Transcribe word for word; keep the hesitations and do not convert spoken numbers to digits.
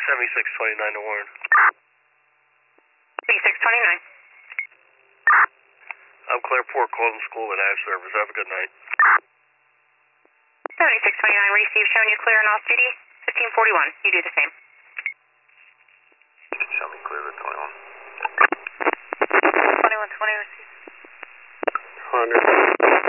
seventy-six twenty-nine to Warren. seventy-six twenty-nine. I'm Clearport, calling school at Ash Service. Have a good night. seventy-six twenty-nine, receive, showing you clear on off-duty. fifteen forty-one, you do the same. Show me clear at twenty-one. twenty-one twenty, receive. one hundred.